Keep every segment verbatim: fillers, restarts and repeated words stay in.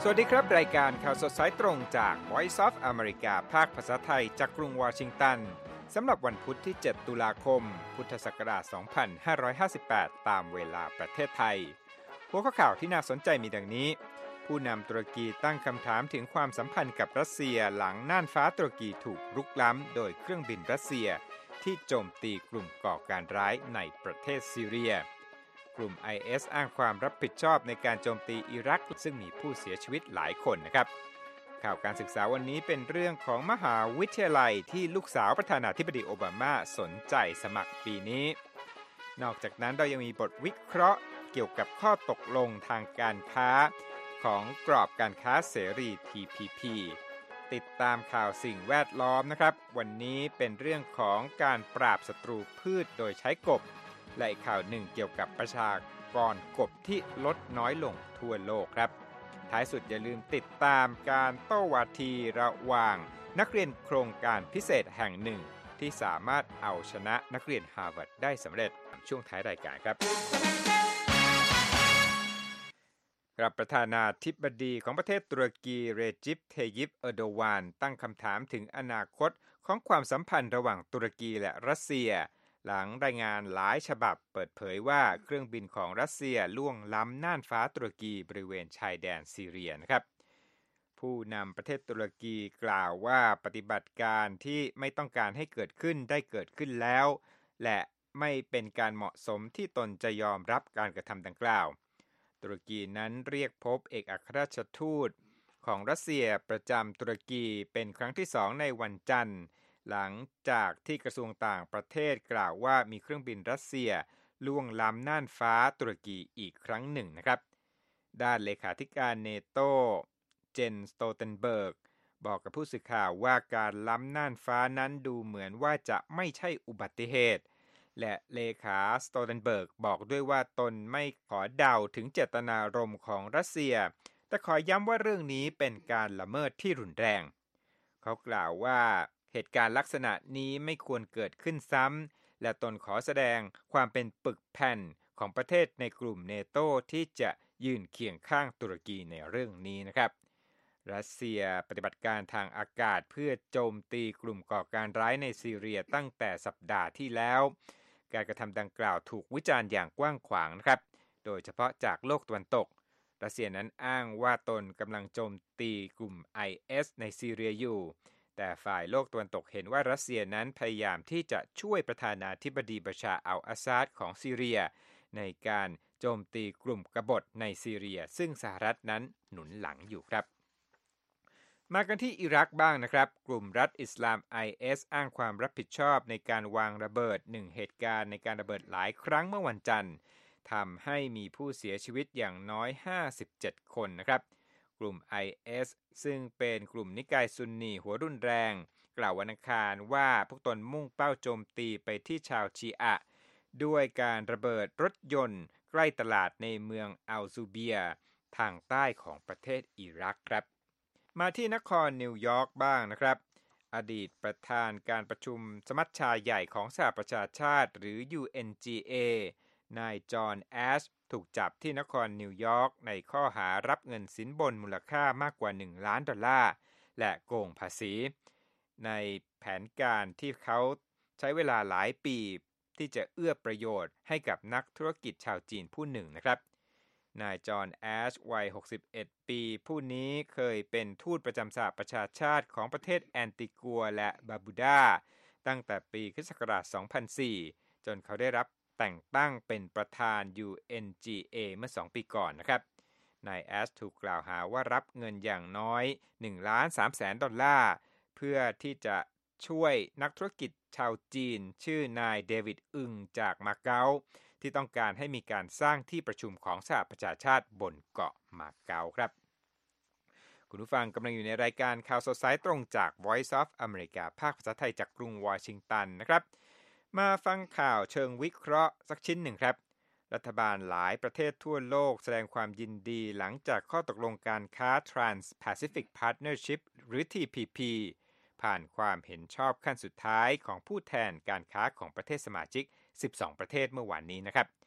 สวัสดีครับรายการข่าวสดสายตรงจาก Voice of America ภาคภาษาไทยจากกรุงวอชิงตันสำหรับวันพุธที่เจ็ดตุลาคมพุทธศักราชสองพันห้าร้อยห้าสิบแปดตามเวลาประเทศไทยหัวข้อข่าวที่น่าสนใจมีดังนี้ผู้นำตุรกีตั้งคำถามถึงความสัมพันธ์กับรัสเซียหลังน่านฟ้าตุรกีถูกรุกล้ำโดยเครื่องบินรัสเซียที่โจมตีกลุ่มก่อการร้ายในประเทศซีเรียกลุ่ม ไอ เอส อ้างความรับผิดชอบในการโจมตีอิรักซึ่งมีผู้เสียชีวิตหลายคนนะครับข่าวการศึกษาวันนี้เป็นเรื่องของมหาวิทยาลัยที่ลูกสาวประธานาธิบดีโอบามาสนใจสมัครปีนี้นอกจากนั้นเรายังมีบทวิเคราะห์เกี่ยวกับข้อตกลงทางการค้าของกรอบการค้าเสรี ที พี พี ติดตามข่าวสิ่งแวดล้อมนะครับวันนี้เป็นเรื่องของการปราบศัตรูพืชโดยใช้กบและอีกข่าวหนึ่งเกี่ยวกับประชากรกบที่ลดน้อยลงทั่วโลกครับท้ายสุดอย่าลืมติดตามการโต้วาทีระหว่างนักเรียนโครงการพิเศษแห่งหนึ่งที่สามารถเอาชนะนักเรียนฮาร์วาร์ดได้สำเร็จช่วงท้ายรายการครับครับประธานาธิบดีของประเทศตุรกีเรจิป เทยิป เออร์โดวานตั้งคำถามถึงอนาคตของความสัมพันธ์ระหว่างตุรกีและรัสเซียหลังรายงานหลายฉบับเปิดเผยว่าเครื่องบินของรัสเซียล่วงล้ำน่านฟ้าตุรกีบริเวณชายแดนซีเรียนะครับผู้นำประเทศตุรกีกล่าวว่าปฏิบัติการที่ไม่ต้องการให้เกิดขึ้นได้เกิดขึ้นแล้วและไม่เป็นการเหมาะสมที่ตนจะยอมรับการกระทำดังกล่าวตุรกีนั้นเรียกพบเอกอัครราชทูตของรัสเซียประจำตุรกีเป็นครั้งที่สองในวันจันทร์หลังจากที่กระทรวงต่างประเทศกล่าวว่ามีเครื่องบินรัสเซียล่วงล้ำน่านฟ้าตุรกีอีกครั้งหนึ่งนะครับด้านเลขาธิการเนโตเจนสโตเทนเบิร์กบอกกับผู้สื่อข่าวว่าการล้ำน่านฟ้านั้นดูเหมือนว่าจะไม่ใช่อุบัติเหตุและเลขาสโตเทนเบิร์กบอกด้วยว่าตนไม่ขอเดาถึงเจตนารมณ์ของรัสเซียแต่ขอย้ำว่าเรื่องนี้เป็นการละเมิดที่รุนแรงเขากล่าวว่าเหตุการณ์ลักษณะนี้ไม่ควรเกิดขึ้นซ้ำและตนขอแสดงความเป็นปึกแผ่นของประเทศในกลุ่มเนโตที่จะยืนเคียงข้างตุรกีในเรื่องนี้นะครับรัสเซียปฏิบัติการทางอากาศเพื่อโจมตีกลุ่มก่อการร้ายในซีเรียตั้งแต่สัปดาห์ที่แล้วการกระทำดังกล่าวถูกวิจารณ์อย่างกว้างขวางนะครับโดยเฉพาะจากโลกตะวันตกรัสเซียนั้นอ้างว่าตนกำลังโจมตีกลุ่ม ไอ เอส ในซีเรียอยู่แต่ฝ่ายโลกตะวันตกเห็นว่ารัสเซียนั้นพยายามที่จะช่วยประธานาธิบดีบัชาร์ อัล อาซาดของซีเรียในการโจมตีกลุ่มกบฏในซีเรียซึ่งสหรัฐนั้นหนุนหลังอยู่ครับมากันที่อิรักบ้างนะครับกลุ่มรัฐอิสลาม ไอ เอส อ้างความรับผิดชอบในการวางระเบิดหนึ่งเหตุการณ์ในการระเบิดหลายครั้งเมื่อวันจันทร์ทำให้มีผู้เสียชีวิตอย่างน้อยห้าสิบเจ็ดคนนะครับกลุ่ม ไอ เอส ซึ่งเป็นกลุ่มนิกายซุนนีหัวรุนแรงกล่าววันอังคารว่าพวกตนมุ่งเป้าโจมตีไปที่ชาวชีอะห์ด้วยการระเบิดรถยนต์ใกล้ตลาดในเมืองอัลซูเบียทางใต้ของประเทศอิรักครับมาที่นครนิวยอร์กบ้างนะครับอดีตประธานการประชุมสมัชชาใหญ่ของสหประชาชาติหรือ ยู เอ็น จี เอ นายจอห์นแอชถูกจับที่นครนิวยอร์กในข้อหารับเงินสินบนมูลค่ามากกว่าหนึ่งล้านดอลลาร์และโกงภาษีในแผนการที่เขาใช้เวลาหลายปีที่จะเอื้อประโยชน์ให้กับนักธุรกิจชาวจีนผู้หนึ่งนะครับนายจอห์นแอชวัยหกสิบเอ็ดปีผู้นี้เคยเป็นทูตประจำสหประชาชาติของประเทศแอนติกัวและบาบูดาตั้งแต่ปีค.ศ. สองพันสี่จนเขาได้รับแต่งตั้งเป็นประธาน ยู เอ็น จี เอ เมื่อสองปีก่อนนะครับนายแอชถูกกล่าวหาว่ารับเงินอย่างน้อย หนึ่งล้านสามแสนดอลลาร์เพื่อที่จะช่วยนักธุรกิจชาวจีนชื่อนายเดวิดอึงจากมาเก๊าที่ต้องการให้มีการสร้างที่ประชุมของสหประชาชาติบนเกาะมาเก๊าครับคุณผู้ฟังกำลังอยู่ในรายการข่าวสดสายตรงจาก Voice of America ภาคภาษาไทยจากกรุงวอชิงตันนะครับมาฟังข่าวเชิงวิเคราะห์สักชิ้นหนึ่งครับรัฐบาลหลายประเทศทั่วโลกแสดงความยินดีหลังจากข้อตกลงการค้า Trans-Pacific Partnership หรือ ที พี พี ผ่านความเห็นชอบขั้นสุดท้ายของผู้แทนการค้าของประเทศสมาชิกสิบสองประเทศเมื่อวานนี้นะครับ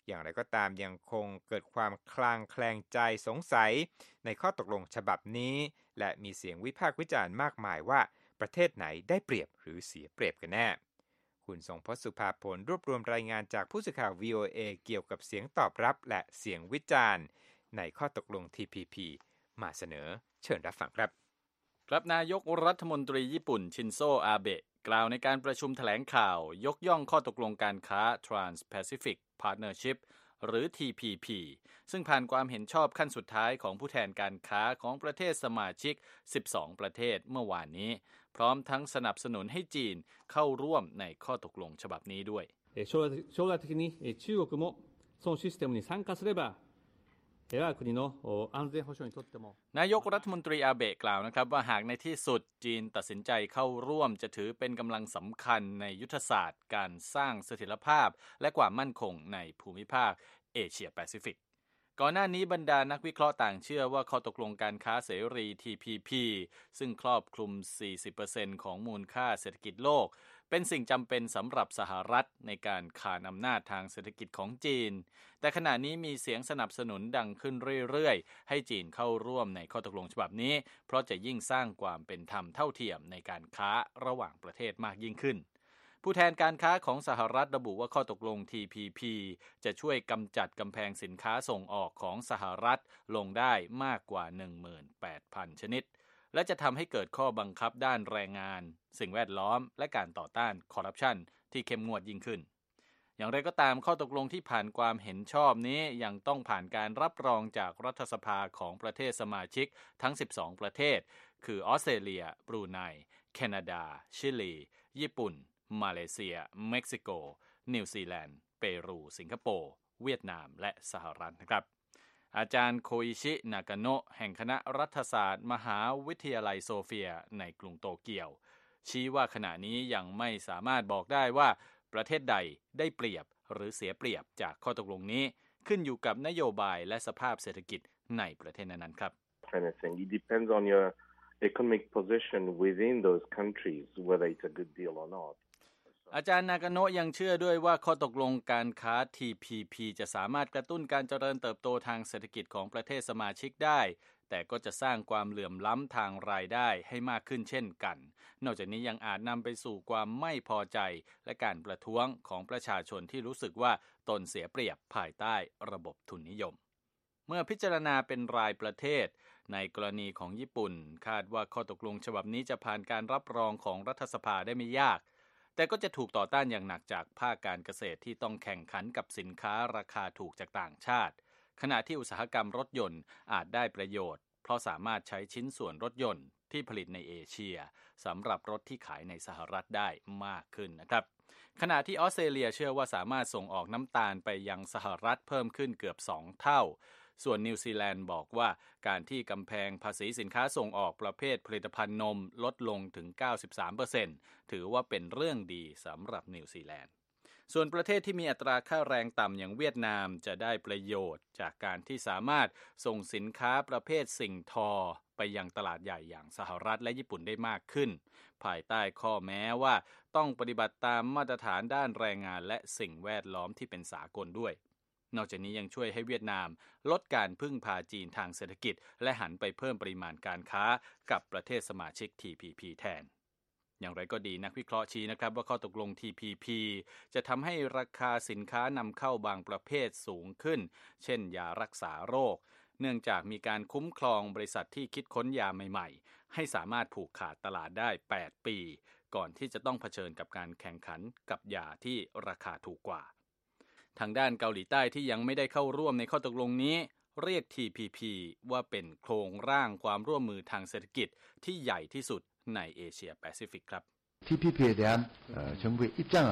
อย่างไรก็ตามยังคงเกิดความคลางแคลงใจสงสัยในข้อตกลงฉบับนี้และมีเสียงวิพากษ์วิจารณ์มากมายว่าประเทศไหนได้เปรียบหรือเสียเปรียบกันแน่คุณทรงพจน์ สุภาผลรวบรวมรายงานจากผู้สื่อข่าว วี โอ เอ เกี่ยวกับเสียงตอบรับและเสียงวิจารณ์ในข้อตกลง ที พี พี มาเสนอเชิญรับฟังครับครับนายกรัฐมนตรีญี่ปุ่นชินโซอาเบะกล่าวในการประชุมแถลงข่าวยกย่องข้อตกลงการค้า Trans-Pacific Partnership หรือ ที พี พี ซึ่งผ่านความเห็นชอบขั้นสุดท้ายของผู้แทนการค้าของประเทศสมาชิกสิบสองประเทศเมื่อวานนี้พร้อมทั้งสนับสนุนให้จีนเข้าร่วมในข้อตกลงฉบับนี้ด้วย将来的に中国もそのシステムに参加すれば我が国の安全保障にとってもนายกรัฐมนตรีอาเบะกล่าวนะครับว่าหากในที่สุดจีนตัดสินใจเข้าร่วมจะถือเป็นกำลังสำคัญในยุทธศาสตร์การสร้างเสถียรภาพและความมั่นคงในภูมิภาคเอเชียแปซิฟิกก่อนหน้านี้บรรดานักวิเคราะห์ต่างเชื่อว่าข้อตกลงการค้าเสรี ที พี พี ซึ่งครอบคลุม สี่สิบเปอร์เซ็นต์ ของมูลค่าเศรษฐกิจโลกเป็นสิ่งจำเป็นสำหรับสหรัฐในการขานอำนาจทางเศรษฐกิจของจีนแต่ขณะนี้มีเสียงสนับสนุนดังขึ้นเรื่อยๆให้จีนเข้าร่วมในข้อตกลงฉบับนี้เพราะจะยิ่งสร้างความเป็นธรรมเท่าเทียมในการค้าระหว่างประเทศมากยิ่งขึ้นผู้แทนการค้าของสหรัฐระบุว่าข้อตกลง ที พี พี จะช่วยกำจัดกำแพงสินค้าส่งออกของสหรัฐลงได้มากกว่า หนึ่งหมื่นแปดพัน ชนิดและจะทำให้เกิดข้อบังคับด้านแรงงานสิ่งแวดล้อมและการต่อต้านคอร์รัปชันที่เข้มงวดยิ่งขึ้นอย่างไรก็ตามข้อตกลงที่ผ่านความเห็นชอบนี้ยังต้องผ่านการรับรองจากรัฐสภาของประเทศสมาชิกทั้งสิบสองประเทศคือออสเตรเลียบรูไนแคนาดาชิลีญี่ปุ่นมาเลเซียเม็กซิโกนิวซีแลนด์เปรูสิงคโปร์เวียดนามและสหรัฐนะครับอาจารย์โคอิชินากาโนะแห่งคณะรัฐศาสตร์มหาวิทยาลัยโซเฟียในกรุงโตเกียวชี้ว่าขณะนี้ยังไม่สามารถบอกได้ว่าประเทศใดได้เปรียบหรือเสียเปรียบจากข้อตกลงนี้ขึ้นอยู่กับนโยบายและสภาพเศรษฐกิจในประเทศนั้นๆครับ It depends on your economic position within those countries whether it's a good deal or not อาจารย์นากาโนะยังเชื่อด้วยว่าข้อตกลงการค้า ที พี พี จะสามารถกระตุ้นการเจริญเติบโตทางเศรษฐกิจของประเทศสมาชิกได้แต่ก็จะสร้างความเหลื่อมล้ำทางรายได้ให้มากขึ้นเช่นกันนอกจากนี้ยังอาจนำไปสู่ความไม่พอใจและการประท้วงของประชาชนที่รู้สึกว่าตนเสียเปรียบภายใต้ระบบทุนนิยมเมื่อพิจารณาเป็นรายประเทศในกรณีของญี่ปุ่นคาดว่าข้อตกลงฉบับนี้จะผ่านการรับรองของรัฐสภาได้ไม่ยากแต่ก็จะถูกต่อต้านอย่างหนักจากภาคการเกษตรที่ต้องแข่งขันกับสินค้าราคาถูกจากต่างชาติขณะที่อุตสาหกรรมรถยนต์อาจได้ประโยชน์เพราะสามารถใช้ชิ้นส่วนรถยนต์ที่ผลิตในเอเชียสำหรับรถที่ขายในสหรัฐได้มากขึ้นนะครับขณะที่ออสเตรเลียเชื่อว่าสามารถส่งออกน้ำตาลไปยังสหรัฐเพิ่มขึ้นเกือบสองเท่าส่วนนิวซีแลนด์บอกว่าการที่กำแพงภาษีสินค้าส่งออกประเภทผลิตภัณฑ์นมลดลงถึง เก้าสิบสามเปอร์เซ็นต์ ถือว่าเป็นเรื่องดีสำหรับนิวซีแลนด์ส่วนประเทศที่มีอัตราค่าแรงต่ำอย่างเวียดนามจะได้ประโยชน์จากการที่สามารถส่งสินค้าประเภทสิ่งทอไปยังตลาดใหญ่อย่างสหรัฐและญี่ปุ่นได้มากขึ้นภายใต้ข้อแม้ว่าต้องปฏิบัติตามมาตรฐานด้านแรงงานและสิ่งแวดล้อมที่เป็นสากลด้วยนอกจากนี้ยังช่วยให้เวียดนามลดการพึ่งพาจีนทางเศรษฐกิจและหันไปเพิ่มปริมาณการค้ากับประเทศสมาชิก ที พี พี แทนอย่างไรก็ดีนักวิเคราะห์ชี้นะครับว่าข้อตกลง ที พี พี จะทำให้ราคาสินค้านำเข้าบางประเภทสูงขึ้นเช่นยารักษาโรคเนื่องจากมีการคุ้มครองบริษัทที่คิดค้นยาใหม่ๆให้สามารถผูกขาดตลาดได้แปดปีก่อนที่จะต้องเผชิญกับการแข่งขันกับยาที่ราคาถูกกว่าทางด้านเกาหลีใต้ที่ยังไม่ได้เข้าร่วมในข้อตกลงนี้เรียก ที พี พี ว่าเป็นโครงร่างความร่วมมือทางเศรษฐกิจที่ใหญ่ที่สุดในเอเชียแปซิฟิกครับที พี พี 에 대한 정부의 입장은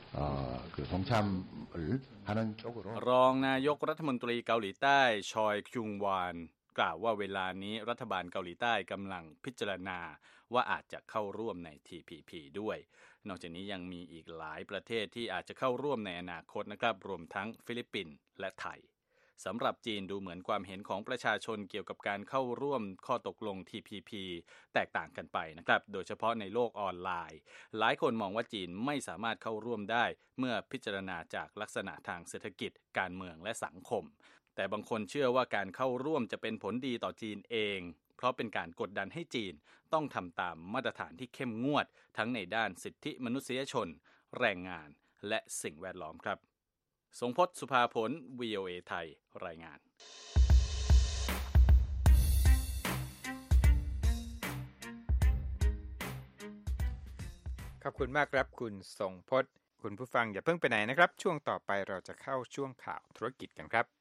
그 동참을 하는 쪽으로 รองนายกรัฐมนตรีเกาหลีใต้ชอยคิงวานกล่าวว่าเวลานี้รัฐบาลเกาหลีใต้กำลังพิจารณาว่าอาจจะเข้าร่วมใน ที พี พี ด้วยนอกจากนี้ยังมีอีกหลายประเทศที่อาจจะเข้าร่วมในอนาคตนะครับรวมทั้งฟิลิปปินส์และไทยสำหรับจีนดูเหมือนความเห็นของประชาชนเกี่ยวกับการเข้าร่วมข้อตกลง ที พี พี แตกต่างกันไปนะครับโดยเฉพาะในโลกออนไลน์หลายคนมองว่าจีนไม่สามารถเข้าร่วมได้เมื่อพิจารณาจากลักษณะทางเศรษฐกิจการเมืองและสังคมแต่บางคนเชื่อว่าการเข้าร่วมจะเป็นผลดีต่อจีนเองเพราะเป็นการกดดันให้จีนต้องทำตามมาตรฐานที่เข้มงวดทั้งในด้านสิทธิมนุษยชนแรงงานและสิ่งแวดล้อมครับทรงพจน์ สุภาผล วี โอ เอ ไทยรายงานขอบคุณมากครับคุณทรงพจน์คุณผู้ฟังอย่าเพิ่งไปไหนนะครับช่วงต่อไปเราจะเข้าช่วงข่าวธุรกิจกันครับ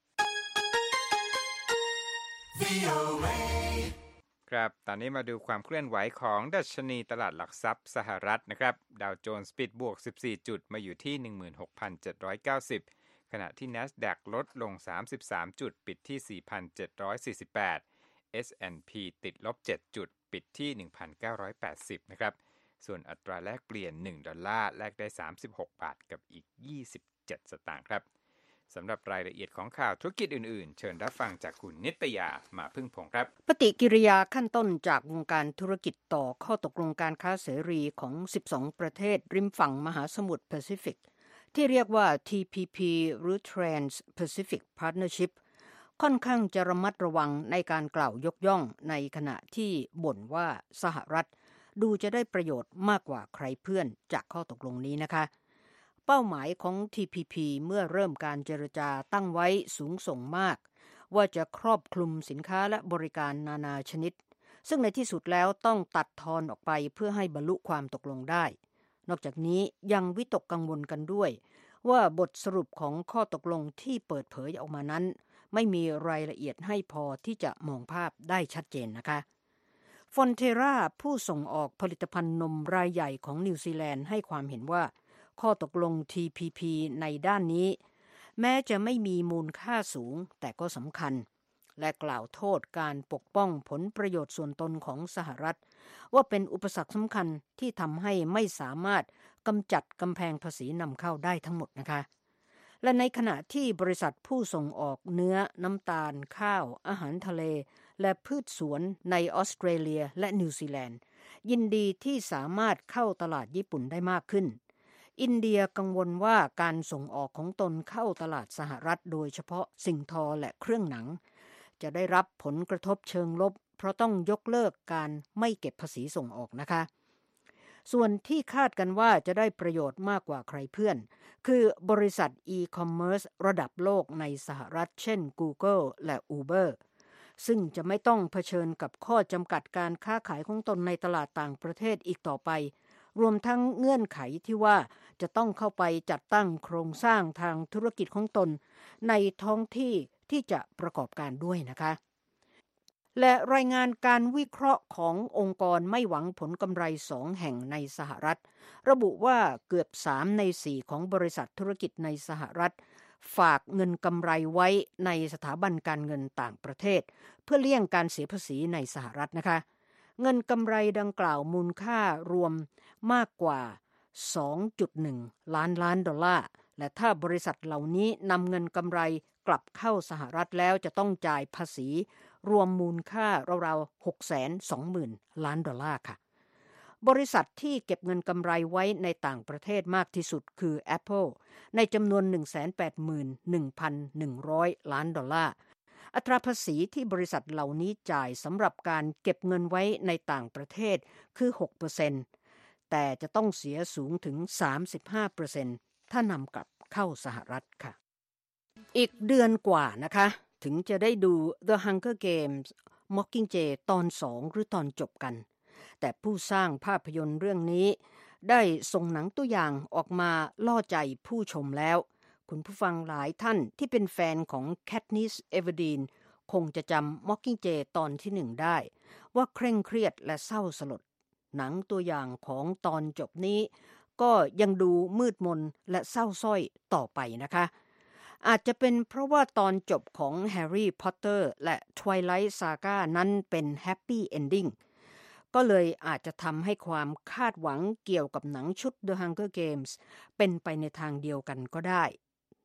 วี โอ เอ ครับตอนนี้มาดูความเคลื่อนไหวของดัชนีตลาดหลักทรัพย์สหรัฐนะครับดาวโจนส์ปิดบวกสิบสี่จุดมาอยู่ที่ หนึ่งหมื่นหกพันเจ็ดร้อยเก้าสิบ ขณะที่ NASDAQ ลดลงสามสิบสามจุดปิดที่ สี่พันเจ็ดร้อยสี่สิบแปด เอส แอนด์ พี ติดลบเจ็ดจุดปิดที่ หนึ่งพันเก้าร้อยแปดสิบ นะครับส่วนอัตราแลกเปลี่ยนหนึ่งดอลลาร์แลกได้สามสิบหกบาทกับอีกยี่สิบเจ็ดสตางค์ครับสำหรับรายละเอียดของข่าวธุรกิจอื่นๆเชิญรับฟังจากคุณนิตยามาพึ่งพงครับปฏิกิริยาขั้นต้นจากวงการธุรกิจต่อข้อตกลงการค้าเสรีของสิบสองประเทศริมฝั่งมหาสมุทรแปซิฟิกที่เรียกว่า ที พี พี หรือ Trans-Pacific Partnership ค่อนข้างจะระมัดระวังในการกล่าวยกย่องในขณะที่บ่นว่าสหรัฐดูจะได้ประโยชน์มากกว่าใครเพื่อนจากข้อตกลงนี้นะคะเป้าหมายของ ที พี พี เมื่อเริ่มการเจรจาตั้งไว้สูงส่งมากว่าจะครอบคลุมสินค้าและบริการนานาชนิดซึ่งในที่สุดแล้วต้องตัดทอนออกไปเพื่อให้บรรลุความตกลงได้นอกจากนี้ยังวิตกกังวลกันด้วยว่าบทสรุปของข้อตกลงที่เปิดเผยออกมานั้นไม่มีรายละเอียดให้พอที่จะมองภาพได้ชัดเจนนะคะฟอนเทราผู้ส่งออกผลิตภัณฑ์นมรายใหญ่ของนิวซีแลนด์ให้ความเห็นว่าข้อตกลง ที พี พี ในด้านนี้แม้จะไม่มีมูลค่าสูงแต่ก็สำคัญและกล่าวโทษการปกป้องผลประโยชน์ส่วนตนของสหรัฐว่าเป็นอุปสรรคสำคัญที่ทำให้ไม่สามารถกำจัดกำแพงภาษีนำเข้าได้ทั้งหมดนะคะและในขณะที่บริษัทผู้ส่งออกเนื้อน้ำตาลข้าวอาหารทะเลและพืชสวนในออสเตรเลียและนิวซีแลนด์ยินดีที่สามารถเข้าตลาดญี่ปุ่นได้มากขึ้นอินเดียกังวลว่าการส่งออกของตนเข้าตลาดสหรัฐโดยเฉพาะสิ่งทอและเครื่องหนังจะได้รับผลกระทบเชิงลบเพราะต้องยกเลิกการไม่เก็บภาษีส่งออกนะคะส่วนที่คาดกันว่าจะได้ประโยชน์มากกว่าใครเพื่อนคือบริษัทอีคอมเมิร์ซระดับโลกในสหรัฐเช่น Google และ Uber ซึ่งจะไม่ต้องเผชิญกับข้อจำกัดการค้าขายของตนในตลาดต่างประเทศอีกต่อไปรวมทั้งเงื่อนไขที่ว่าจะต้องเข้าไปจัดตั้งโครงสร้างทางธุรกิจของตนในท้องที่ที่จะประกอบการด้วยนะคะและรายงานการวิเคราะห์ขององค์กรไม่หวังผลกำไรสองแห่งในสหรัฐระบุว่าเกือบสามในสี่ของบริษัทธุรกิจในสหรัฐฝากเงินกำไรไว้ในสถาบันการเงินต่างประเทศเพื่อเลี่ยงการเสียภาษีในสหรัฐนะคะเงินกำไรดังกล่าวมูลค่ารวมมากกว่า สองจุดหนึ่ง ล้านล้านดอลลาร์และถ้าบริษัทเหล่านี้นำเงินกำไรกลับเข้าสหรัฐแล้วจะต้องจ่ายภาษีรวมมูลค่าราวๆ หกแสนสองหมื่น ล้านดอลลาร์ค่ะบริษัทที่เก็บเงินกำไรไว้ในต่างประเทศมากที่สุดคือ Apple ในจำนวน หนึ่งแสนแปดหมื่นหนึ่งพันหนึ่งร้อย ล้านดอลลาร์อัตราภาษีที่บริษัทเหล่านี้จ่ายสำหรับการเก็บเงินไว้ในต่างประเทศคือ หกเปอร์เซ็นต์ แต่จะต้องเสียสูงถึง สามสิบห้าเปอร์เซ็นต์ ถ้านำกลับเข้าสหรัฐค่ะอีกเดือนกว่านะคะถึงจะได้ดู The Hunger Games Mockingjay ตอนสองหรือตอนจบกันแต่ผู้สร้างภาพยนตร์เรื่องนี้ได้ส่งหนังตัวอย่างออกมาล่อใจผู้ชมแล้วคุณผู้ฟังหลายท่านที่เป็นแฟนของ Katniss Everdeen คงจะจำ Mockingjay ตอนที่หนึ่งได้ว่าเคร่งเครียดและเศร้าสลดหนังตัวอย่างของตอนจบนี้ก็ยังดูมืดมนและเศร้าส้อยต่อไปนะคะอาจจะเป็นเพราะว่าตอนจบของ Harry Potter และ Twilight Saga นั้นเป็น Happy Ending ก็เลยอาจจะทำให้ความคาดหวังเกี่ยวกับหนังชุด The Hunger Games เป็นไปในทางเดียวกันก็ได้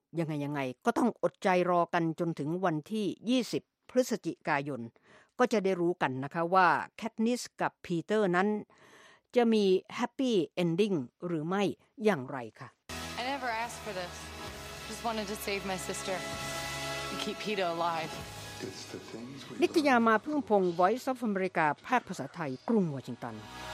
ยังไงยังไงก็ต้องอดใจรอกันจนถึงวันที่ยี่สิบพฤศจิกายนก็จะได้รู้กันนะคะว่าแคทนิสกับปีเตอร์นั้นจะมีแฮปปี้เอนดิ้งหรือไม่อย่างไรค่ะ I never asked for this. Just wanted to save my sister and keep Peter alive. นิตยามาพึ่งพงศ์ Voice of America ภาคภาษาไทยกรุงวอชิงตัน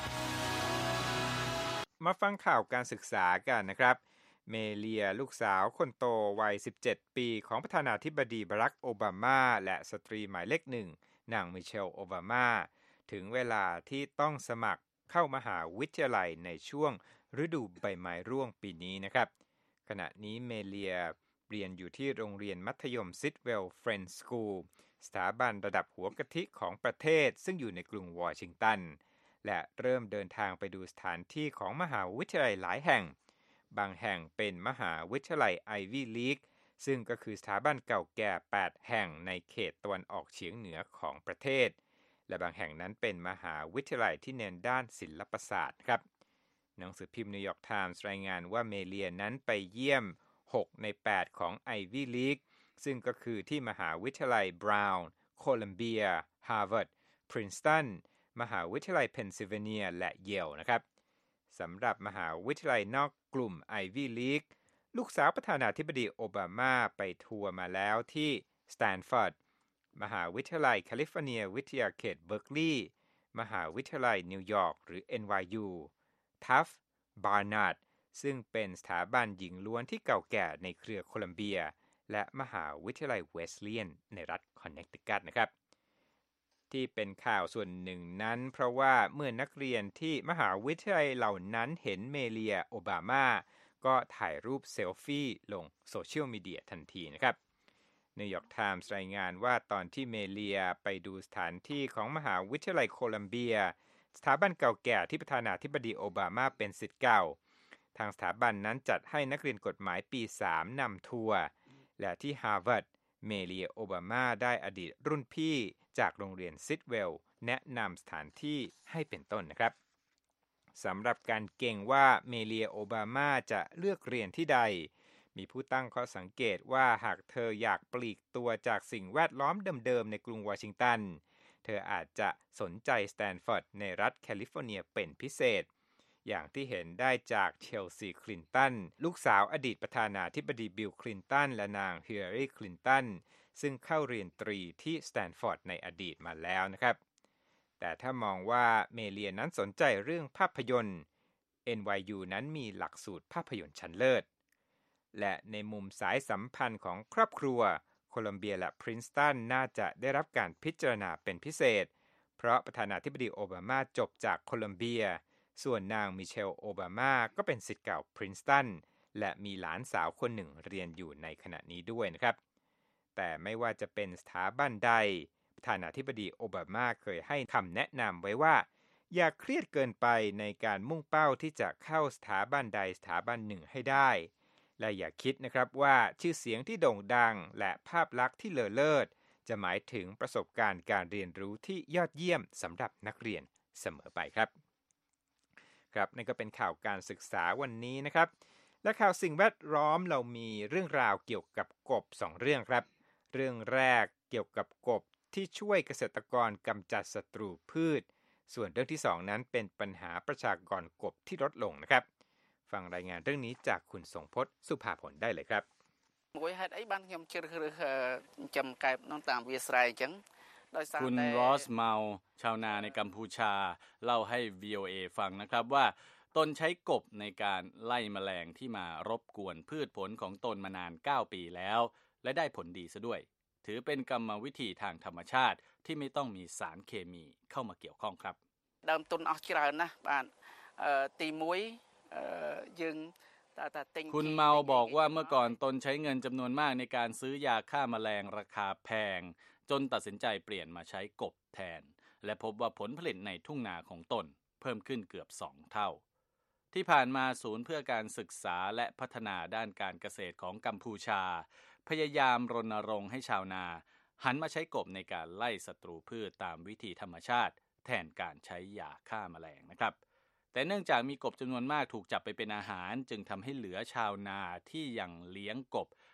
มาฟังข่าวการศึกษากันนะครับเมเลียลูกสาวคนโตวัยสิบเจ็ดปีของประธานาธิบดีบารักโอบามาและสตรีหมายเลขหนึ่งนางมิเชลโอบามาถึงเวลาที่ต้องสมัครเข้ามหาวิทยาลัยในช่วงฤดูใบไม้ร่วงปีนี้นะครับขณะนี้เมเลียเรียนอยู่ที่โรงเรียนมัธยมซิดเวลเฟรนด์สคูลสถาบันระดับหัวกะทิของประเทศซึ่งอยู่ในกรุงวอชิงตันและเริ่มเดินทางไปดูสถานที่ของมหาวิทยาลัยหลายแห่งบางแห่งเป็นมหาวิทยาลัยไอวี่ลีกซึ่งก็คือสถาบันเก่าแก่แปดแห่งในเขตตะวันออกเฉียงเหนือของประเทศและบางแห่งนั้นเป็นมหาวิทยาลัยที่เน้นด้านศิลปศาสตร์ครับหนังสือพิมพ์นิวยอร์กไทมส์รายงานว่าเมเลียนั้นไปเยี่ยมหกในแปดของไอวี่ลีกซึ่งก็คือที่มหาวิทยาลัยบราวน์โคลัมเบียฮาร์วาร์ดพรินสตันมหาวิทยาลัยเพนซิลเวเนียและเยลนะครับสำหรับมหาวิทยาลัยนอกกลุ่มไอวี่ลีกลูกสาวประธานาธิบดีโอบามาไปทัวร์มาแล้วที่สแตนฟอร์ดมหาวิทยาลัยแคลิฟอร์เนียวิทยาเขตเบิร์กลีย์มหาวิทยาลัยนิวยอร์กหรือ เอ็น วาย ยู ทัฟบาร์นาร์ดซึ่งเป็นสถาบันหญิงล้วนที่เก่าแก่ในเครือโคลัมเบียและมหาวิทยาลัยเวสเลย์นในรัฐคอนเนคติคัตนะครับที่เป็นข่าวส่วนหนึ่งนั้นเพราะว่าเมื่อนักเรียนที่มหาวิทยาลัยเหล่านั้นเห็นเมเลียโอบามาก็ถ่ายรูปเซลฟี่ลงโซเชียลมีเดียทันทีนะครับนิวยอร์กไทมส์รายงานว่าตอนที่เมเลียไปดูสถานที่ของมหาวิทยาลัยโคลัมเบียสถาบันเก่าแก่ที่ประธานาธิบดีโอบามาเป็นศิษย์เก่าทางสถาบันนั้นจัดให้นักเรียนกฎหมายปีสามนำทัวร์และที่ฮาร์วาร์ดเมเลียโอบามาได้อดีตรุ่นพี่จากโรงเรียนซิดเวลแนะนำสถานที่ให้เป็นต้นนะครับสำหรับการเก่งว่าเมเลียโอบามาจะเลือกเรียนที่ใดมีผู้ตั้งข้อสังเกตว่าหากเธออยากปลีกตัวจากสิ่งแวดล้อมเดิมๆในกรุงวอชิงตันเธออาจจะสนใจสแตนฟอร์ดในรัฐแคลิฟอร์เนียเป็นพิเศษอย่างที่เห็นได้จากเชลซีคลินตันลูกสาวอดีตประธานาธิบดีบิลคลินตันและนางฮิลลารีคลินตันซึ่งเข้าเรียนตรีที่สแตนฟอร์ดในอดีตมาแล้วนะครับแต่ถ้ามองว่าเมเลียนั้นสนใจเรื่องภาพยนตร์ เอ็น วาย ยู นั้นมีหลักสูตรภาพยนตร์ชั้นเลิศและในมุมสายสัมพันธ์ของครอบครัวโคลัมเบียและพรินสตันน่าจะได้รับการพิจารณาเป็นพิเศษเพราะประธานาธิบดีโอบามาจบจากโคลัมเบียส่วนนางมิเชลโอบามาก็เป็นศิษย์เก่าพรินสตันและมีหลานสาวคนหนึ่งเรียนอยู่ในขณะนี้ด้วยนะครับแต่ไม่ว่าจะเป็นสถาบันใดประธานาธิบดีโอบามาเคยให้คำแนะนำไว้ว่าอย่าเครียดเกินไปในการมุ่งเป้าที่จะเข้าสถาบันใดสถาบันหนึ่งให้ได้และอย่าคิดนะครับว่าชื่อเสียงที่โด่งดังและภาพลักษณ์ที่เลอเลิศจะหมายถึงประสบการณ์การเรียนรู้ที่ยอดเยี่ยมสำหรับนักเรียนเสมอไปครับครับนั่นก็เป็นข่าวการศึกษาวันนี้นะครับและข่าวสิ่งแวดล้อมเรามีเรื่องราวเกี่ยวกับกบสองเรื่องครับเรื่องแรกเกี่ยวกับกบที่ช่วยเกษตรกรกำจัดศัตรูพืชส่วนเรื่องที่สองนั้นเป็นปัญหาประชากรกบที่ลดลงนะครับฟังรายงานเรื่องนี้จากคุณสงพจน์สุภาผลได้เลยครับមួយហេតុអីបានខ្ញុំជ្រើសរើសចំកែបក្នុងតាមវាស្រែអញ្ចឹងដោយសារតែคุณรอสเมาชาวนาในกัมพูชาเล่าให้ วี โอ เอ ฟังนะครับว่าตนใช้กบในการไล่แมลงที่มารบกวนพืชผลของตนมานานเก้าปีแล้วและได้ผลดีซะด้วยถือเป็นกรรมวิธีทางธรรมชาติที่ไม่ต้องมีสารเคมีเข้ามาเกี่ยวข้องครับដើមទុនអស់ច្រើនណាស់បាទអឺទីមួយអឺយើងคุณเมาบอกว่าเมื่อก่อนตนใช้เงินจำนวนมากในการซื้อยาฆ่าแมลงราคาแพงจนตัดสินใจเปลี่ยนมาใช้กบแทนและพบว่าผลผลิตในทุ่งนาของตนเพิ่มขึ้นเกือบสองเท่าที่ผ่านมาศูนย์เพื่อการศึกษาและพัฒนาด้านการเกษตรของกัมพูชาพยายามรณรงค์ให้ชาวนาหันมาใช้กบในการไล่ศัตรูพืชตามวิธีธรรมชาติแทนการใช้ยาฆ่าแมลงนะครับแต่เนื่องจากมีกบจำนวนมากถูกจับไปเป็นอาหารจึงทำให้เหลือชาวนาที่ยังเลี้ยงกบ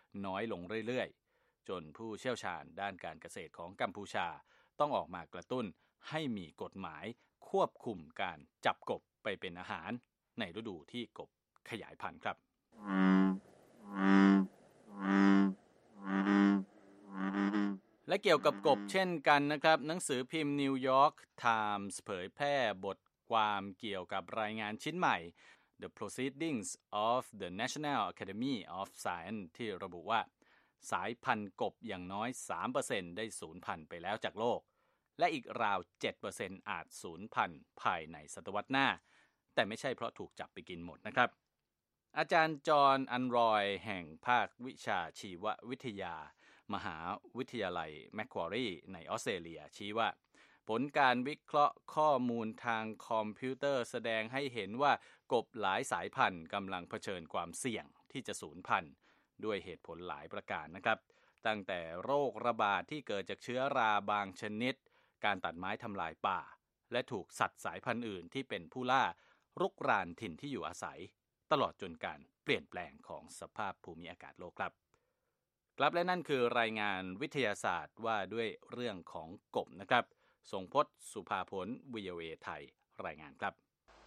น้อยลงเรื่อยๆจนผู้เชี่ยวชาญด้านการเกษตรของกัมพูชาต้องออกมากระตุ้นให้มีกฎหมายควบคุมการจับกบไปเป็นอาหารในฤดูที่กบขยายพันธุ์ครับและเกี่ยวกับกบเช่นกันนะครับหนังสือพิมพ์ New York Times เผยแพร่บทความเกี่ยวกับรายงานชิ้นใหม่ The Proceedings of the National Academy of Science ที่ระบุว่าสายพันธุ์กบอย่างน้อย สามเปอร์เซ็นต์ ได้สูญพันธุ์ไปแล้วจากโลกและอีกราว เจ็ดเปอร์เซ็นต์ อาจสูญพันธุ์ภายในศตวรรษหน้าแต่ไม่ใช่เพราะถูกจับไปกินหมดนะครับอาจารย์จอห์นอันรอยแห่งภาควิชาชีววิทยามหาวิทยาลัยแมคควอรีในออสเตรเลียชี้ว่าผลการวิเคราะห์ข้อมูลทางคอมพิวเตอร์แสดงให้เห็นว่ากบหลายสายพันธุ์กำลังเผชิญความเสี่ยงที่จะสูญพันธุ์ด้วยเหตุผลหลายประการนะครับตั้งแต่โรคระบาดที่เกิดจากเชื้อราบางชนิดการตัดไม้ทำลายป่าและถูกสัตว์สายพันธุ์อื่นที่เป็นผู้ล่ารุกรานถิ่นที่อยู่อาศัยตลอดจนการเปลี่ยนแปลงของสภาพภูมิอากาศโลกครับครับและนั่นคือรายงานวิทยาศาสตร์ว่าด้วยเรื่องของกบนะครับทรงพจน์สุภาผล วี โอ เอ ไทยรายงานครับ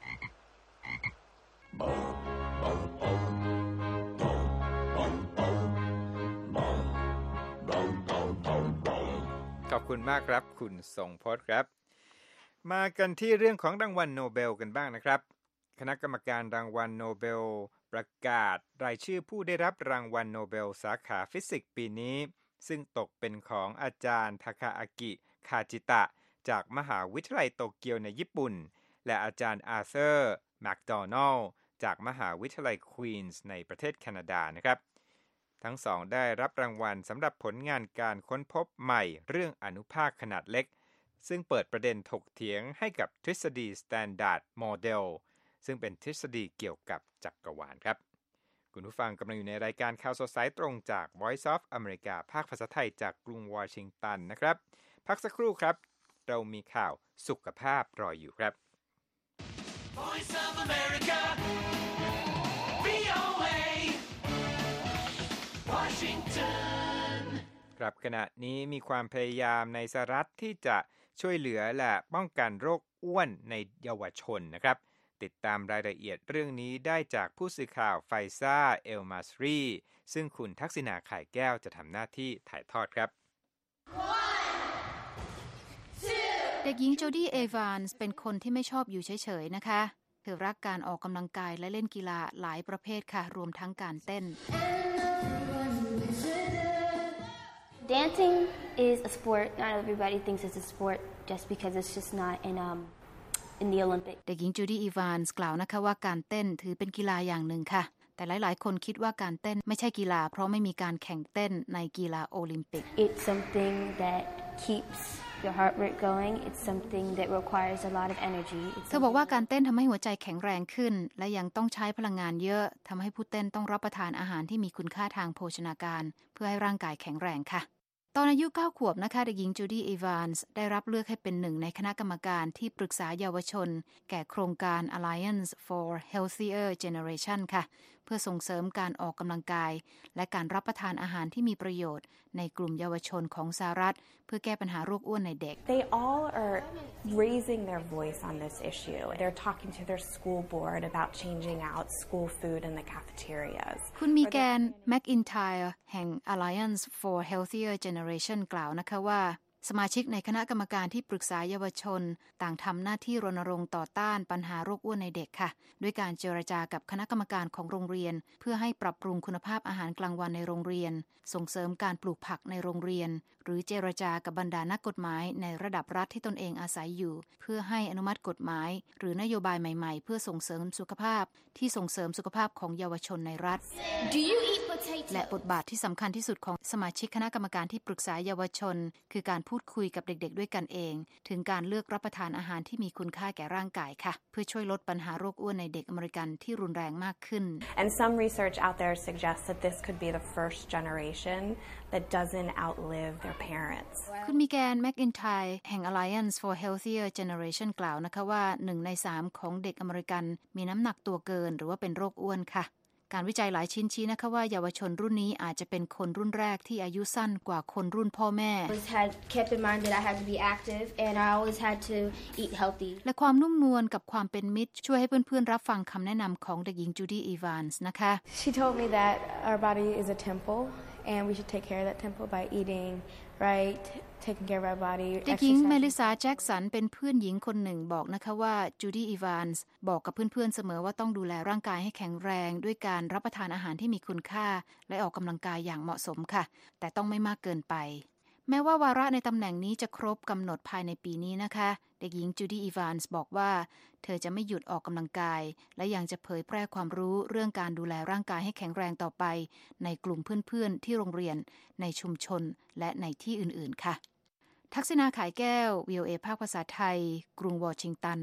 ขอบคุณมากครับคุณทรงพจน์ครับมากันที่เรื่องของรางวัลโนเบลกันบ้างนะครับคณะกรรมการรางวัลโนเบลประกาศรายชื่อผู้ได้รับรางวัลโนเบลสาขาฟิสิกส์ปีนี้ซึ่งตกเป็นของอาจารย์ทาคาอากิคาจิตะจากมหาวิทยาลัยโตเกียวในญี่ปุ่นและอาจารย์อาร์เธอร์แมคโดนัลด์จากมหาวิทยาลัยควีนส์ในประเทศแคนาดานะครับทั้งสองได้รับรางวัลสำหรับผลงานการค้นพบใหม่เรื่องอนุภาคขนาดเล็กซึ่งเปิดประเด็นถกเถียงให้กับทฤษฎี Standard Model ซึ่งเป็นทฤษฎีเกี่ยวกับจักรวาลครับคุณผู้ฟังกำลังอยู่ในรายการข่าวสดสายตรงจาก Voice of America ภาคภาษาไทยจากกรุงวอชิงตันนะครับพักสักครู่ครับเรามีข่าวสุขภาพรออยู่ครับ Voice of America วี โอ เอ Washington ครับขณะนี้มีความพยายามในสหรัฐที่จะช่วยเหลือและป้องกันโรคอ้วนในเยาวชนนะครับติดตามรายละเอียดเรื่องนี้ได้จากผู้สื่อข่าวไฟซ่าเอลมาสรีซึ่งคุณทักษิณาข่ายแก้วจะทำหน้าที่ถ่ายทอดครับเด็กหญิงโจดี้เอวานส์เป็นคนที่ไม่ชอบอยู่เฉยๆนะคะเธอรักการออกกำลังกายและเล่นกีฬาหลายประเภทค่ะรวมทั้งการเต้น Dancing is a sport. Not everybody thinks it's a sport just because it's just not in um in the Olympics. เด็กหญิงจูดี้อีวานส์กล่าวนะคะว่าการเต้นถือเป็นกีฬาอย่างหนึ่งค่ะแต่หลายๆคนคิดว่าการเต้นไม่ใช่กีฬาเพราะไม่มีการแข่งเต้นในกีฬาโอลิมปิก It's something that keeps your heart rate going. It's something that requires a lot of energy. เธอบอกว่าการเต้นทำให้หัวใจแข็งแรงขึ้นและยังต้องใช้พลังงานเยอะทำให้ผู้เต้นต้องรับประทานอาหารที่มีคุณค่าทางโภชนาการเพื่อให้ร่างกายแข็งแรงค่ะตอนอายุเก้าขวบนะคะเด็กหญิงจูดี้อีวานส์ได้รับเลือกให้เป็นหนึ่งในคณะกรรมการที่ปรึกษาเยาวชนแก่โครงการ Alliance for Healthier Generation ค่ะเพื่อส่งเสริมการออกกำลังกายและการรับประทานอาหารที่มีประโยชน์ในกลุ่มเยาวชนของสหรัฐเพื่อแก้ปัญหาโรคอ้วนในเด็ก They all are raising their voice on this issue. They're talking to their school board about changing out school food in the cafeterias. คุณมีแกนแมคอินไทร์แห่ง Alliance for Healthier Generation กล่าวนะคะว่าสมาชิกในคณะกรรมการที่ปรึกษาเยาวชนต่างทำหน้าที่รณรงค์ต่อต้านปัญหาโรคอ้วนในเด็กค่ะด้วยการเจรจากับคณะกรรมการของโรงเรียนเพื่อให้ปรับปรุงคุณภาพอาหารกลางวันในโรงเรียนส่งเสริมการปลูกผักในโรงเรียนหรือเจรจากับบรรดานักกฎหมายในระดับรัฐที่ตนเองอาศัยอยู่เพื่อให้อนุมัติกฎหมายหรือนโยบายใหม่ๆเพื่อส่งเสริมสุขภาพที่ส่งเสริมสุขภาพของเยาวชนในรัฐ Do you eat potato? และบทบาทที่สำคัญที่สุดของสมาชิกคณะกรรมการที่ปรึกษาเยาวชนคือการพูดคุยกับเด็กๆด้วยกันเองถึงการเลือกรับประทานอาหารที่มีคุณค่าแก่ร่างกายค่ะเพื่อช่วยลดปัญหาโรคอ้วนในเด็กอเมริกันที่รุนแรงมากขึ้น And some research out there suggests that this could be the first generation that doesn't outlive their parents. คุณมิแกนแมคอินไทร์แห่ง Alliance for Healthier Generation กล่าวนะคะว่าหนึ่งในสามของเด็กอเมริกันมีน้ำหนักตัวเกินหรือว่าเป็นโรคอ้วนค่ะการวิจัยหลายชิ้นชี้นะคะว่าเยาวชนรุ่นนี้อาจจะเป็นคนรุ่นแรกที่อายุสั้นกว่าคนรุ่นพ่อแม่ I always had kept in mind that I had to be active and I always had to eat healthy และความนุ่มนวลกับความเป็นมิตรช่วยให้เพื่อนๆรับฟังคำแนะนำของเด็กหญิงจูดี้อีวานส์นะคะ She told me that our body is a temple and we should take care of that temple by eating right taking care of our body เด็กหญิงเมลิซาแจ็คสันเป็นเพื่อนหญิงคนหนึ่งบอกนะคะว่าจูดี้อีวานส์บอกกับเพื่อนๆเสมอว่าต้องดูแลร่างกายให้แข็งแรงด้วยการรับประทานอาหารที่มีคุณค่าและออกกำลังกายอย่างเหมาะสมค่ะแต่ต้องไม่มากเกินไปแม้ว่าวาระในตำแหน่งนี้จะครบกำหนดภายในปีนี้นะคะเด็กหญิงจูดี้อีวานส์บอกว่าเธอจะไม่หยุดออกกำลังกายและยังจะเผยแพร่ความรู้เรื่องการดูแลร่างกายให้แข็งแรงต่อไปในกลุ่มเพื่อนๆที่โรงเรียนในชุมชนและในที่อื่นๆค่ะทักษิณาขายแก้ว วี โอ เอ ภาคภาษาไทยกรุงวอชิงตัน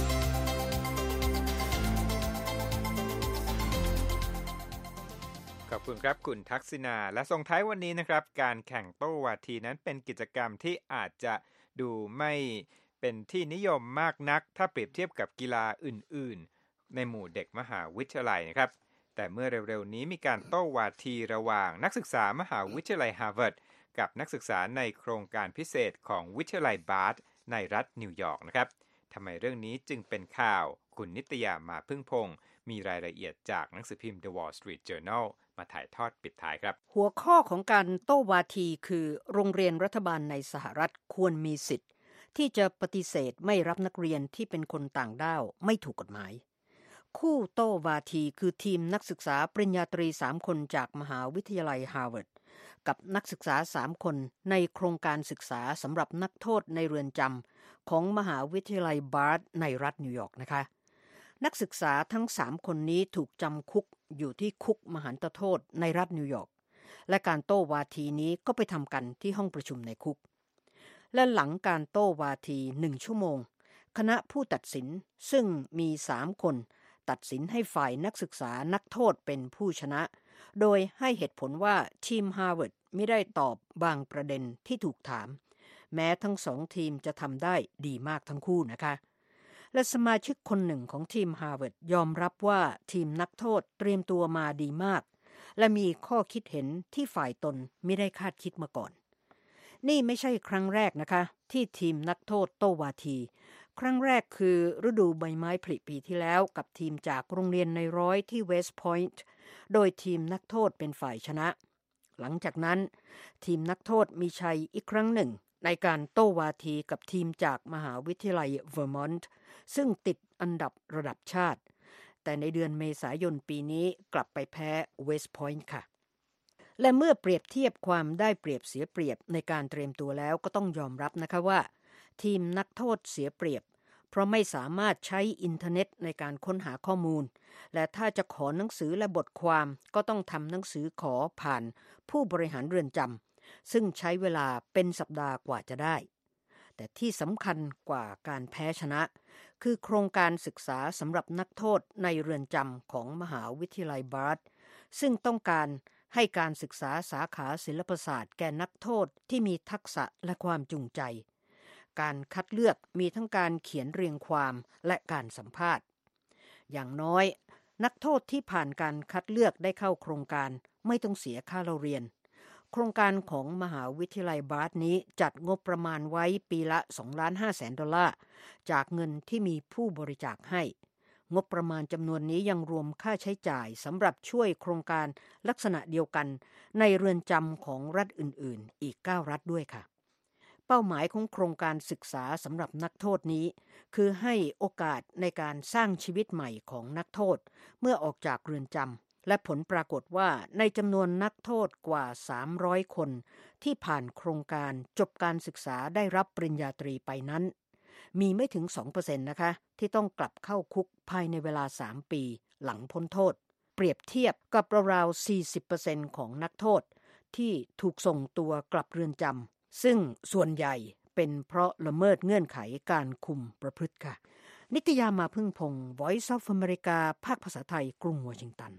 ขอบคุณครับคุณทักษิณาและส่งท้ายวันนี้นะครับการแข่งโต้วาทีนั้นเป็นกิจกรรมที่อาจจะดูไม่เป็นที่นิยมมากนักถ้าเปรียบเทียบกับกีฬาอื่นๆในหมู่เด็กมหาวิทยาลัยนะครับแต่เมื่อเร็วๆนี้มีการโต้วาทีระหว่างนักศึกษามหาวิทยาลัยฮาร์วาร์ดกับนักศึกษาในโครงการพิเศษของวิทยาลัยบาร์ดในรัฐนิวยอร์กนะครับทำไมเรื่องนี้จึงเป็นข่าวคุณนิตยามาพึ่งพงศ์มีรายละเอียดจากหนังสือพิมพ์ The Wall Street Journal มาถ่ายทอดปิดท้ายครับหัวข้อของการโต้วาทีคือโรงเรียนรัฐบาลในสหรัฐควรมีสิทธิ์ที่จะปฏิเสธไม่รับนักเรียนที่เป็นคนต่างด้าวไม่ถูกกฎหมายคู่โต้วาทีคือทีมนักศึกษาปริญญาตรีสามคนจากมหาวิทยาลัยฮาร์วาร์ดกับนักศึกษาสามคนในโครงการศึกษาสำหรับนักโทษในเรือนจำของมหาวิทยาลัยบาร์ดในรัฐนิวยอร์กนะคะนักศึกษาทั้งสามคนนี้ถูกจำคุกอยู่ที่คุกมหันตโทษในรัฐนิวยอร์กและการโต้วาทีนี้ก็ไปทำกันที่ห้องประชุมในคุกและหลังการโต้วาทีหนึ่งชั่วโมงคณะผู้ตัดสินซึ่งมีสามคนตัดสินให้ฝ่ายนักศึกษานักโทษเป็นผู้ชนะโดยให้เหตุผลว่าทีมฮาร์วาร์ดไม่ได้ตอบบางประเด็นที่ถูกถามแม้ทั้งสองทีมจะทำได้ดีมากทั้งคู่นะคะและสมาชิกคนหนึ่งของทีมฮาร์วาร์ดยอมรับว่าทีมนักโทษเตรียมตัวมาดีมากและมีข้อคิดเห็นที่ฝ่ายตนไม่ได้คาดคิดมาก่อนนี่ไม่ใช่ครั้งแรกนะคะที่ทีมนักโทษโต้วาทีครั้งแรกคือฤดูใบไม้ผลิปีที่แล้วกับทีมจากโรงเรียนในร้อยที่เวสต์พอยต์โดยทีมนักโทษเป็นฝ่ายชนะหลังจากนั้นทีมนักโทษมีชัยอีกครั้งหนึ่งในการโต้วาทีกับทีมจากมหาวิทยาลัยเวอร์มอนต์ซึ่งติดอันดับระดับชาติแต่ในเดือนเมษายนปีนี้กลับไปแพ้เวสต์พอยต์ค่ะและเมื่อเปรียบเทียบความได้เปรียบเสียเปรียบในการเตรียมตัวแล้วก็ต้องยอมรับนะคะว่าทีมนักโทษเสียเปรียบเพราะไม่สามารถใช้อินเทอร์เน็ตในการค้นหาข้อมูลและถ้าจะขอหนังสือและบทความก็ต้องทำหนังสือขอผ่านผู้บริหารเรือนจำซึ่งใช้เวลาเป็นสัปดาห์กว่าจะได้แต่ที่สำคัญกว่าการแพ้ชนะคือโครงการศึกษาสำหรับนักโทษในเรือนจำของมหาวิทยาลัยบาร์ดซึ่งต้องการให้การศึกษาสาขาศิลปศาสตร์แก่นักโทษที่มีทักษะและความจูงใจการคัดเลือกมีทั้งการเขียนเรียงความและการสัมภาษณ์อย่างน้อยนักโทษที่ผ่านการคัดเลือกได้เข้าโครงการไม่ต้องเสียค่าเรียนโครงการของมหาวิทยาลัยบาร์ดนี้จัดงบประมาณไว้ปีละ สองล้านห้าแสน ดอลลาร์จากเงินที่มีผู้บริจาคให้งบประมาณจำนวนนี้ยังรวมค่าใช้จ่ายสำหรับช่วยโครงการลักษณะเดียวกันในเรือนจำของรัฐอื่นๆอีกเก้ารัฐด้วยค่ะเป้าหมายของโครงการศึกษาสำหรับนักโทษนี้คือให้โอกาสในการสร้างชีวิตใหม่ของนักโทษเมื่อออกจากเรือนจำและผลปรากฏว่าในจำนวนนักโทษกว่าสามร้อยคนที่ผ่านโครงการจบการศึกษาได้รับปริญญาตรีไปนั้นมีไม่ถึง สองเปอร์เซ็นต์ นะคะที่ต้องกลับเข้าคุกภายในเวลาสามปีหลังพ้นโทษเปรียบเทียบกับราวๆ สี่สิบเปอร์เซ็นต์ ของนักโทษที่ถูกส่งตัวกลับเรือนจำซึ่งส่วนใหญ่เป็นเพราะละเมิดเงื่อนไขการคุมประพฤติค่ะนิตยามาพึ่งพงศ์ Voice of America ภาคภาษาไทยกรุงวอชิงตัน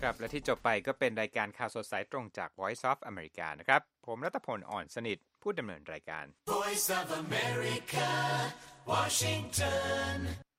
ครับและที่จบไปก็เป็นรายการข่าวสดสายตรงจาก Voice of America นะครับผมรัตพลอ่อนสนิทผู้ดำเนินรายการ Voice of America Washington